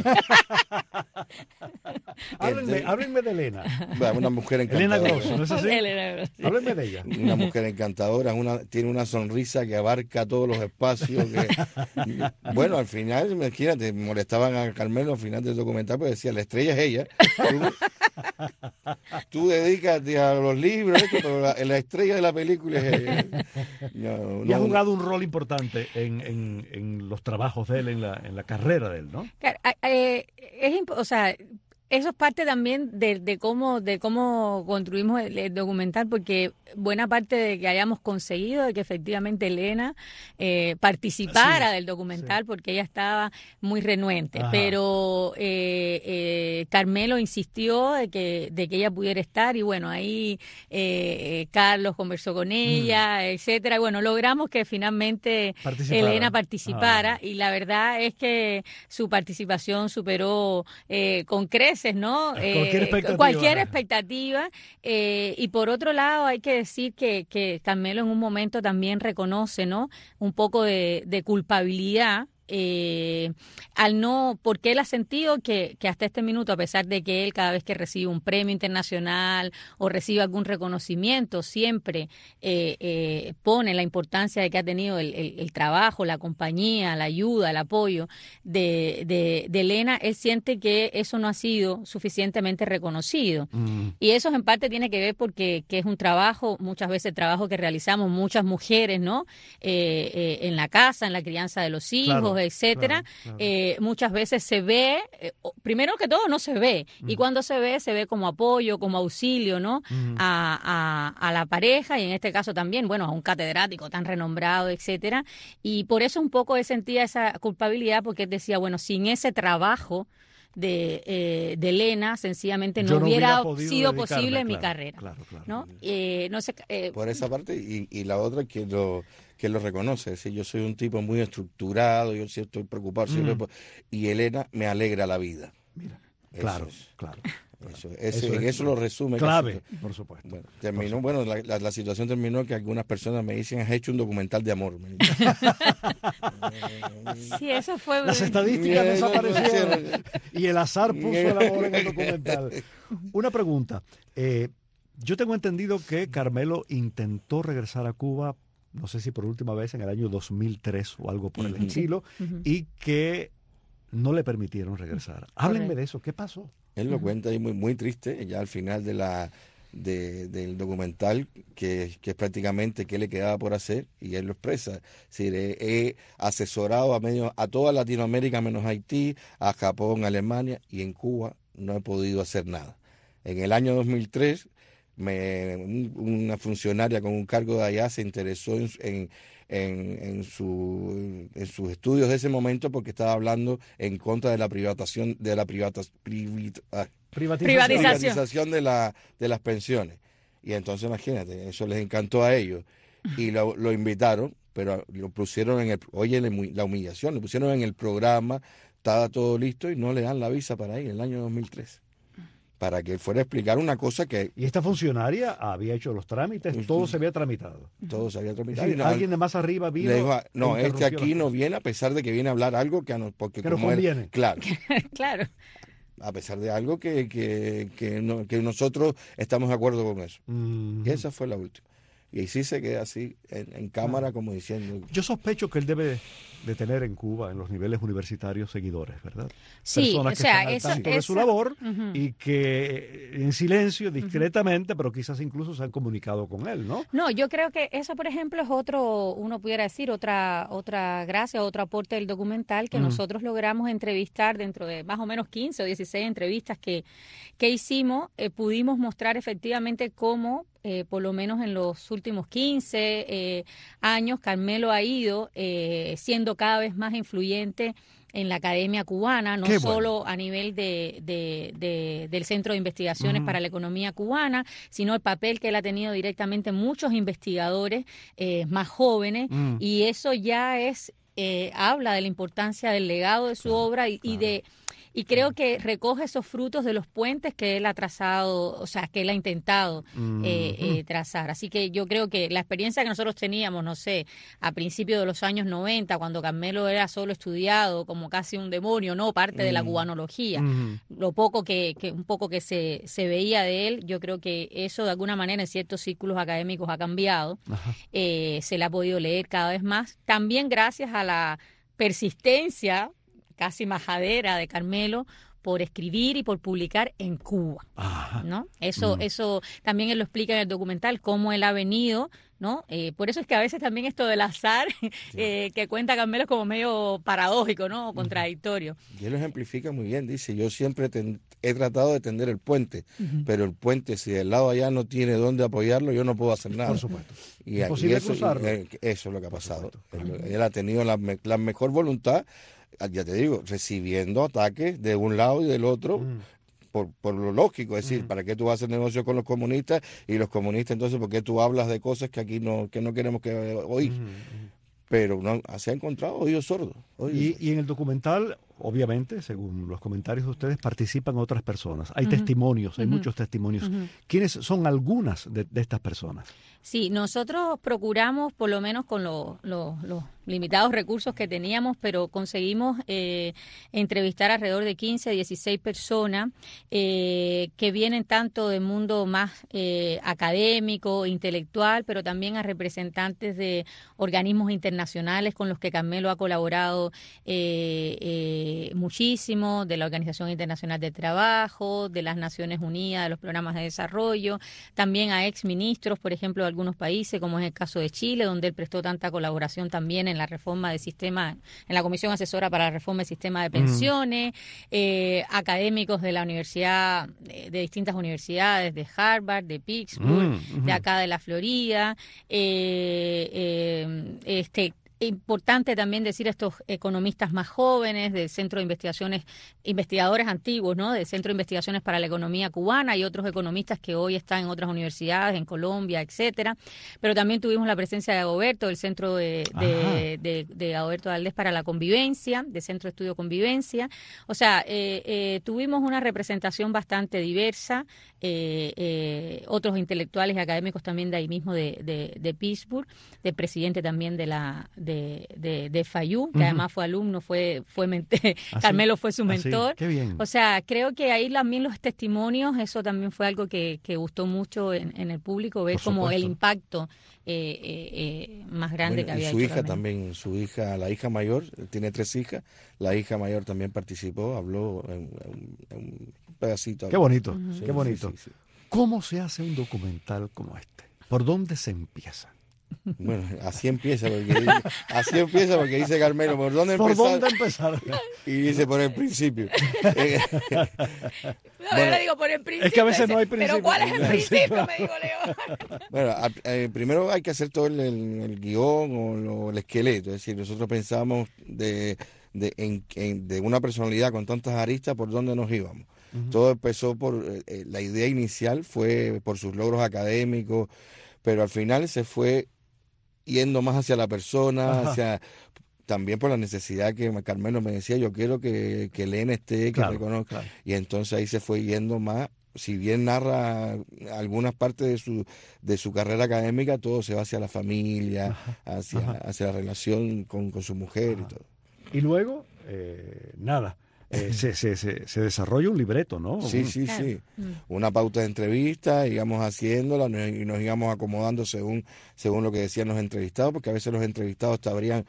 Háblenme de Elena. Una mujer encantadora. Elena Grosso, ¿no es así? Háblenme de ella. Una mujer encantadora, tiene una sonrisa que abarca todos los espacios. Bueno, al final, imagínate, molestaban a Carmelo al final del documental, porque decía: la estrella es ella. Tú dedícate a los libros, pero la estrella de la película es ella. Y ha jugado un rol importante en los trabajos de él, en la carrera de él, ¿no? Claro, o sea, eso es parte también de cómo construimos el documental, porque buena parte de que hayamos conseguido de que efectivamente Elena participara del documental, porque ella estaba muy renuente. Pero Carmelo insistió de que ella pudiera estar, y bueno, ahí Carlos conversó con ella, etcétera, y bueno, logramos que finalmente Elena participara, y la verdad es que su participación superó con creces, ¿no? Cualquier expectativa. Y por otro lado, hay que decir que Carmelo en un momento también reconoce, ¿no?, un poco de culpabilidad. Porque él ha sentido que hasta este minuto, a pesar de que él cada vez que recibe un premio internacional o recibe algún reconocimiento, siempre pone la importancia de que ha tenido el trabajo, la compañía, la ayuda, el apoyo de Elena, él siente que eso no ha sido suficientemente reconocido. Y eso en parte tiene que ver porque que es un trabajo, muchas veces trabajo que realizamos muchas mujeres, ¿no? En la casa, en la crianza de los hijos, etcétera. Claro. Muchas veces se ve, primero que todo no se ve, y cuando se ve como apoyo, como auxilio, ¿no? A la pareja, y en este caso también, bueno, a un catedrático tan renombrado, etcétera. Y por eso un poco él sentía esa culpabilidad, porque él decía, bueno, sin ese trabajo de Elena, sencillamente no hubiera sido posible mi carrera. ¿No? No sé, por esa parte, y la otra que lo reconoce, es decir, yo soy un tipo muy estructurado, yo sí estoy preocupado siempre y Elena me alegra la vida. Mira, claro. Eso lo resume. Clave, por supuesto. Bueno, terminó, bueno, la situación terminó que algunas personas me dicen: has hecho un documental de amor. Sí, eso fue... Las estadísticas desaparecieron y el azar puso el amor en el documental. Una pregunta. Yo tengo entendido que Carmelo intentó regresar a Cuba, no sé si por última vez en el año 2003 o algo por el estilo, y que no le permitieron regresar. Háblenme de eso, ¿qué pasó? Él lo cuenta ahí muy, muy triste, ya al final del documental, que es prácticamente qué le quedaba por hacer, y él lo expresa. Es decir, he asesorado a toda Latinoamérica menos Haití, a Japón, a Alemania, y en Cuba no he podido hacer nada. En el año 2003, una funcionaria con un cargo de allá se interesó en sus estudios de ese momento, porque estaba hablando en contra de la privatización de las pensiones. Y entonces, imagínate, eso les encantó a ellos y lo invitaron, pero lo pusieron la humillación, lo pusieron en el programa, estaba todo listo y no le dan la visa para ir en el año 2003. Para que fuera a explicar una cosa que... Y esta funcionaria había hecho los trámites, todo se había tramitado. Todo se había tramitado. Sí, alguien de más arriba vino... Le dijo, no, este aquí no viene, a pesar de que viene a hablar algo porque no conviene. Claro. Claro. a pesar de algo que nosotros estamos de acuerdo con eso. Y esa fue la última. Y ahí sí se queda así, en cámara, como diciendo... Yo sospecho que él debe de tener en Cuba, en los niveles universitarios, seguidores, ¿verdad? Sí, personas que están al tanto de su labor y que en silencio, discretamente, pero quizás incluso se han comunicado con él, ¿no? No, yo creo que eso, por ejemplo, es otro, uno pudiera decir, otra gracia, otro aporte del documental que nosotros logramos entrevistar dentro de más o menos 15 o 16 entrevistas que hicimos, pudimos mostrar efectivamente cómo por lo menos en los últimos 15 años, Carmelo ha ido siendo cada vez más influyente en la academia cubana, no solo a nivel del Centro de Investigaciones para la Economía Cubana, sino el papel que él ha tenido directamente muchos investigadores más jóvenes, y eso ya es habla de la importancia del legado de su obra y creo que recoge esos frutos de los puentes que él ha trazado, o sea, que él ha intentado trazar. Así que yo creo que la experiencia que nosotros teníamos, no sé, a principios de los años 90, cuando Carmelo era solo estudiado como casi un demonio, no parte de la cubanología, lo poco un poco que se veía de él, yo creo que eso de alguna manera en ciertos círculos académicos ha cambiado. Se le ha podido leer cada vez más, también gracias a la persistencia casi majadera de Carmelo por escribir y por publicar en Cuba, ¿no? Eso también él lo explica en el documental, cómo él ha venido, ¿no? Por eso es que a veces también esto del azar que cuenta Carmelo es como medio paradójico, ¿no? O contradictorio. Y él lo ejemplifica muy bien, dice, yo siempre he tratado de tender el puente, pero el puente, si del lado allá no tiene dónde apoyarlo, yo no puedo hacer nada. Por supuesto. Y eso es lo que ha pasado. Él ha tenido la mejor voluntad, ya te digo, recibiendo ataques de un lado y del otro, por lo lógico, es decir, ¿para qué tú vas a hacer negocio con los comunistas? Y los comunistas, entonces, ¿por qué tú hablas de cosas que aquí no queremos oír? Pero no, se ha encontrado oídos sordos. Y en el documental, obviamente, según los comentarios de ustedes, participan otras personas. Hay testimonios, hay muchos testimonios. ¿Quiénes son algunas de estas personas? Sí, nosotros procuramos, por lo menos con los limitados recursos que teníamos, pero conseguimos entrevistar alrededor de 15, 16 personas que vienen tanto del mundo más académico, intelectual, pero también a representantes de organismos internacionales con los que Carmelo ha colaborado muchísimo, de la Organización Internacional del Trabajo, de las Naciones Unidas, de los programas de desarrollo, también a exministros, por ejemplo, de algunos países, como es el caso de Chile, donde él prestó tanta colaboración también en la reforma del sistema, en la Comisión Asesora para la Reforma del Sistema de Pensiones, académicos de la universidad, de distintas universidades, de Harvard, de Pittsburgh, de acá de la Florida, importante también decir estos economistas más jóvenes del Centro de Investigaciones, investigadores antiguos, ¿no? Del Centro de Investigaciones para la Economía Cubana y otros economistas que hoy están en otras universidades, en Colombia, etcétera. Pero también tuvimos la presencia de Agoberto, del Centro de Agoberto Valdés para la Convivencia, del Centro de Estudio Convivencia. O sea, tuvimos una representación bastante diversa, otros intelectuales y académicos también de ahí mismo de Pittsburgh, del presidente también de FAYU, que además fue alumno, Carmelo fue su mentor. Qué bien. O sea, creo que ahí también los testimonios, eso también fue algo que gustó mucho en el público, ver como el impacto más grande que había hecho. Y su hija también, la hija mayor, tiene 3 hijas, la hija mayor también participó, habló en un pedacito. Qué bonito, qué bonito. Sí. ¿Cómo se hace un documental como este? ¿Por dónde se empieza? Bueno, así empieza porque dice Carmelo, ¿por dónde empezar? Y dice, por el principio. Yo le digo por el principio. Es que a veces no hay principio. ¿Pero cuál es el principio? Me digo, Leo. Bueno, primero hay que hacer todo el guión o el esqueleto. Es decir, nosotros pensamos de una personalidad con tantas aristas, por dónde nos íbamos. Todo empezó por la idea inicial, fue por sus logros académicos, pero al final se fue yendo más hacia la persona, también por la necesidad que Carmelo me decía, yo quiero que Elena esté, que reconozca. Claro. Y entonces ahí se fue yendo más, si bien narra algunas partes de su carrera académica, todo se va hacia la familia, hacia la relación con su mujer y todo. Y luego, se desarrolla un libreto, ¿no? Sí. Una pauta de entrevista, íbamos haciéndola y nos íbamos acomodando según lo que decían los entrevistados, porque a veces los entrevistados te abrían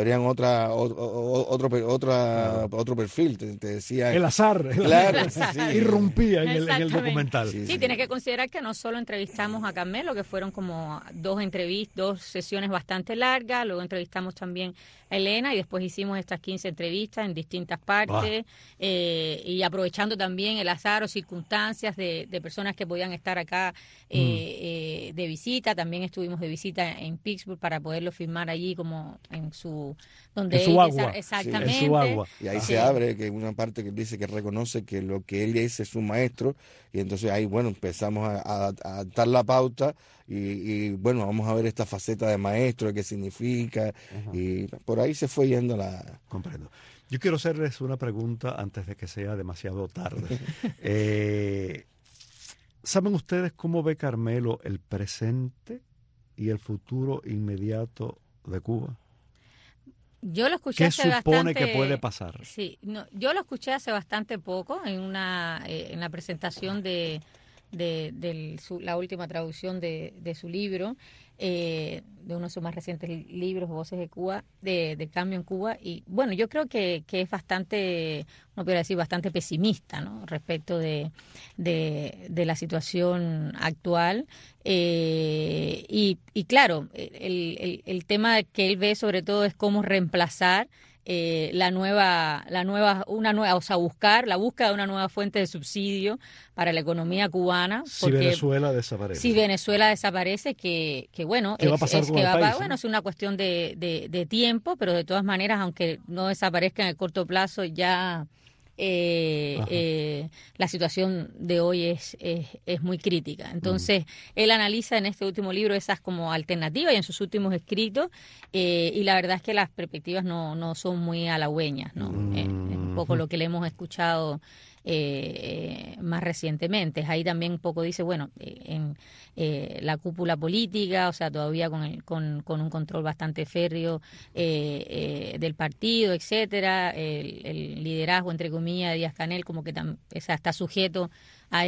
otro perfil, te decían... El azar, claro, irrumpía en el documental. Sí, tienes que considerar que no solo entrevistamos a Carmelo, que fueron como dos sesiones bastante largas, luego entrevistamos también a Elena y después hicimos estas 15 entrevistas en distintas partes, y aprovechando también el azar o circunstancias de personas que podían estar acá de visita. También estuvimos de visita en Pittsburgh para poderlo filmar allí como en su agua. Exactamente. En su agua. Y ahí se abre que una parte que dice que reconoce que lo que él es su maestro, y entonces ahí empezamos a dar la pauta y vamos a ver esta faceta de maestro, qué significa, y por ahí se fue yendo la... Comprendo. Yo quiero hacerles una pregunta antes de que sea demasiado tarde. ¿Saben ustedes cómo ve Carmelo el presente y el futuro inmediato de Cuba? Yo lo escuché ¿Qué supone que puede pasar? Sí, yo lo escuché hace bastante poco en la presentación de la última traducción de su libro, de uno de sus más recientes libros, Voces de Cuba, de cambio en Cuba. Y bueno, yo creo que es bastante, no podría decir bastante pesimista, ¿no?, respecto de la situación actual. Y claro, el tema que él ve sobre todo es cómo reemplazar buscar la búsqueda de una nueva fuente de subsidio para la economía cubana. Si Venezuela desaparece. Si Venezuela desaparece, que bueno, ¿qué va a pasar con el país? Bueno, es una cuestión de tiempo, pero de todas maneras, aunque no desaparezca en el corto plazo, ya la situación de hoy es muy crítica. Entonces, él analiza en este último libro esas como alternativas y en sus últimos escritos, y la verdad es que las perspectivas no son muy halagüeñas, ¿no? Es un poco lo que le hemos escuchado más recientemente. Ahí también un poco dice, en la cúpula política, o sea, todavía con un control bastante férreo del partido, etcétera, el liderazgo, entre comillas, de Díaz-Canel como que está sujeto a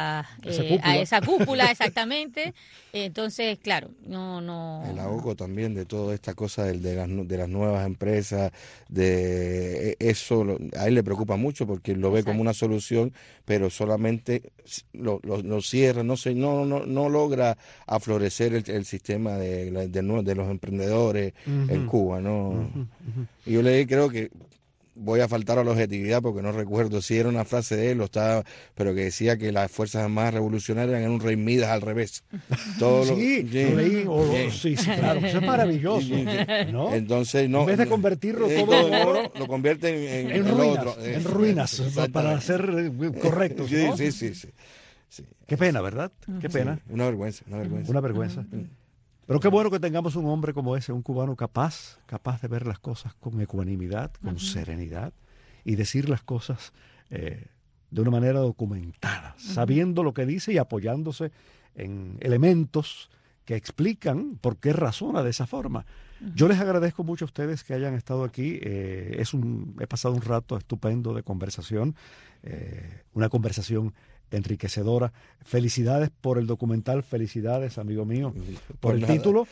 esa cúpula, exactamente. Entonces, claro, no. El ahogo también de toda esta cosa de las nuevas empresas, de eso a él le preocupa mucho porque lo ve como una solución, pero solamente lo cierra, no logra aflorecer el sistema de los emprendedores en Cuba, ¿no? Y yo creo que voy a faltar a la objetividad porque no recuerdo si era una frase de él pero que decía que las fuerzas armadas revolucionarias eran un rey Midas al revés. Lo leí, sí, claro, eso es maravilloso, ¿no? Entonces, en vez de convertirlo todo en oro, lo convierte en ruinas, otro. En ruinas, para ser correctos, ¿no? Sí. Qué pena, ¿verdad? Qué pena. Sí, una vergüenza. Una vergüenza. Pero qué bueno que tengamos un hombre como ese, un cubano capaz de ver las cosas con ecuanimidad, con serenidad, y decir las cosas de una manera documentada, sabiendo lo que dice y apoyándose en elementos que explican por qué razona de esa forma. Yo les agradezco mucho a ustedes que hayan estado aquí. He pasado un rato estupendo de conversación, una conversación enriquecedora. Felicidades por el documental, felicidades, amigo mío, por el título.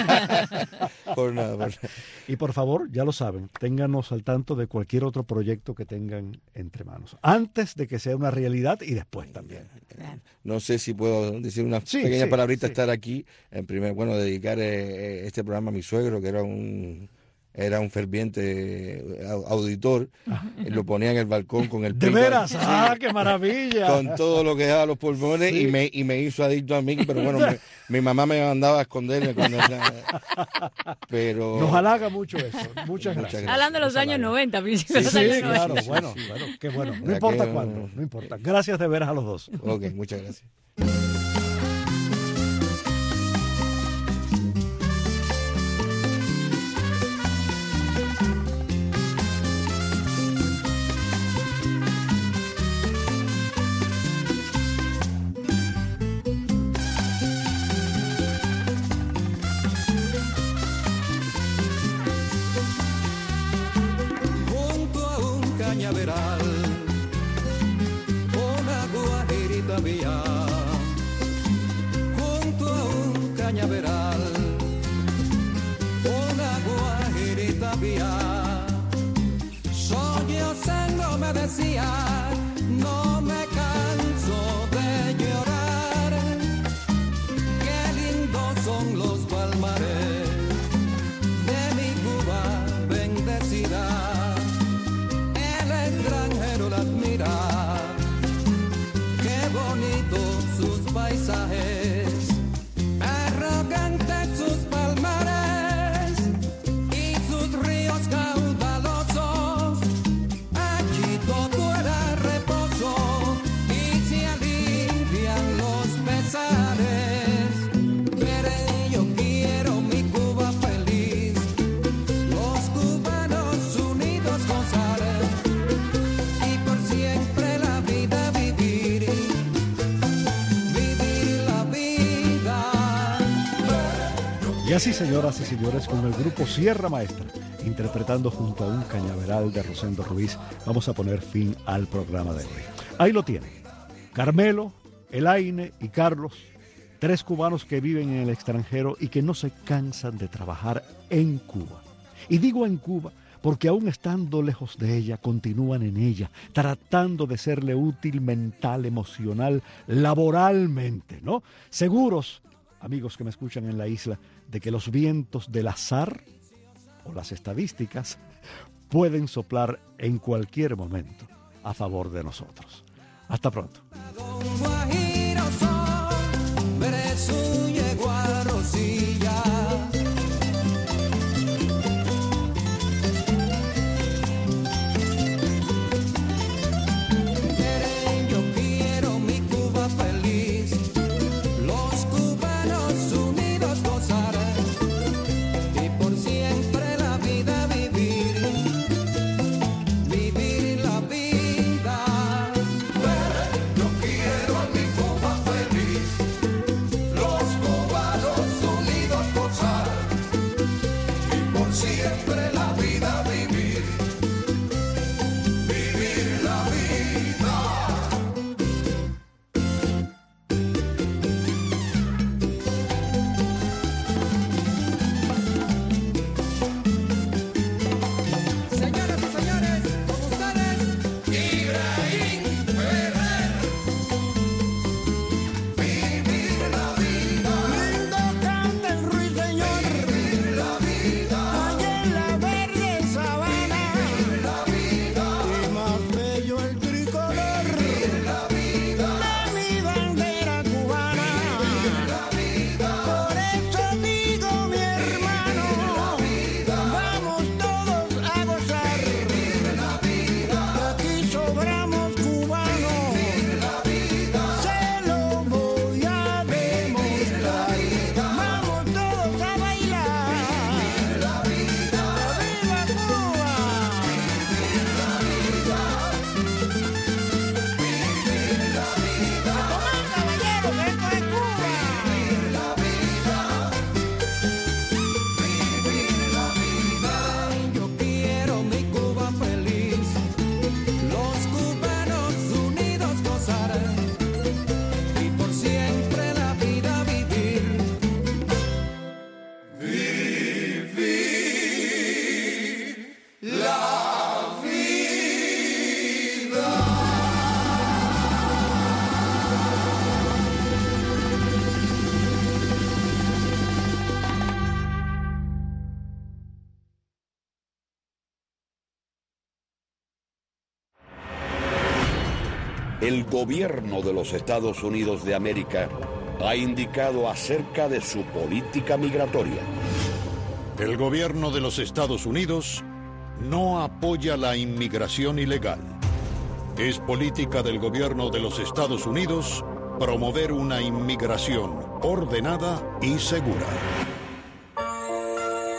Por nada. Y por favor, ya lo saben, ténganos al tanto de cualquier otro proyecto que tengan entre manos, antes de que sea una realidad y después también. No sé si puedo decir una pequeña palabrita, estar aquí, dedicar este programa a mi suegro, que era un ferviente auditor. Lo ponía en el balcón con el pico. ¿De veras? ¡Ah, qué maravilla! Con todo lo que daba los pulmones, y me hizo adicto a mí, pero bueno, mi mamá me mandaba a esconderme pero nos halaga mucho eso. Muchas gracias. Hablando de los años 90, principios de los años 90. Claro, bueno, qué bueno. No importa cuándo, no importa. Gracias de veras a los dos. Ok, muchas gracias. Cañaveral sufría. Sollozando me decía, no me canso de llorar. Qué lindos son los palmares de mi Cuba bendecida. El extranjero la admira, qué bonitos sus paisajes, arrogantes sus palmares y sus ríos caudalosos. Aquí todo era reposo y se alivian los pesares. Miren, yo quiero mi Cuba feliz, los cubanos unidos gozar y por siempre la vida vivir, vivir la vida. Y así, señoras y señores, con el grupo Sierra Maestra, interpretando junto a un cañaveral de Rosendo Ruiz, vamos a poner fin al programa de hoy. Ahí lo tienen. Carmelo, Elaine y Carlos, 3 cubanos que viven en el extranjero y que no se cansan de trabajar en Cuba. Y digo en Cuba porque aún estando lejos de ella, continúan en ella, tratando de serle útil mental, emocional, laboralmente, ¿no? Seguros, amigos que me escuchan en la isla, de que los vientos del azar o las estadísticas pueden soplar en cualquier momento a favor de nosotros. Hasta pronto. Guajiro son, Venezuela llegó a Rosilla. Miren, yo quiero mi Cuba feliz, los cubanos unidos gozar y por siempre la vida vivir, vivir la vida. Yo quiero mi Cuba feliz, los cubanos unidos gozar y por siempre la vida vivir, vivir la vida. Señoras y señores, con ustedes, Ibrahim Ferrer. Vivir la vida. Lindo canta el ruiseñor. Vivir la vida. Allá en la verde sabana. Vivir la vida. Y más bello el tricolor. Vivir la vida. De mi bandera cubana. Vivir la vida. Por eso digo, mi hermano, vamos todos a gozar. Vivir la vida. Que aquí sobramos cubanos. Vivir la vida. Se lo voy a demostrar. Vamos todos a bailar. Vivir la vida. ¡Viva Cuba! Vivir la vida. Vivir la vida. ¡Tomen, caballeros, esto es Cuba! Vivir la vida. Vivir la vida. Yo quiero mi Cuba feliz, los cubanos unidos gozar y por siempre la vida vivir, vivir la vida. El gobierno de los Estados Unidos de América ha indicado acerca de su política migratoria. El gobierno de los Estados Unidos no apoya la inmigración ilegal. Es política del gobierno de los Estados Unidos promover una inmigración ordenada y segura.